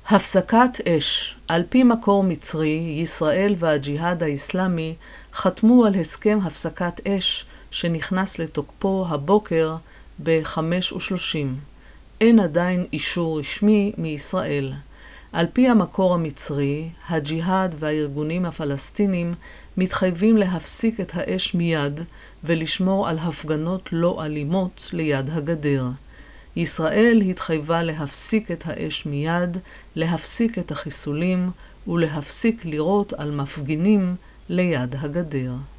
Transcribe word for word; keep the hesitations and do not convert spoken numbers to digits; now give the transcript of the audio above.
הפסקת אש. על פי מקור מצרי, ישראל והג'יהאד האסלאמי חתמו על הסכם הפסקת אש שנכנס לתוקפו הבוקר ב-חמש ושלושים. אין עדיין אישור רשמי מישראל. על פי המקור המצרי, הג'יהאד והארגונים הפלסטינים מתחייבים להפסיק את האש מיד ולשמור על הפגנות לא אלימות ליד הגדר. ישראל התחייבה להפסיק את האש מיד, להפסיק את החיסולים ולהפסיק לירות על מפגינים ליד הגדר.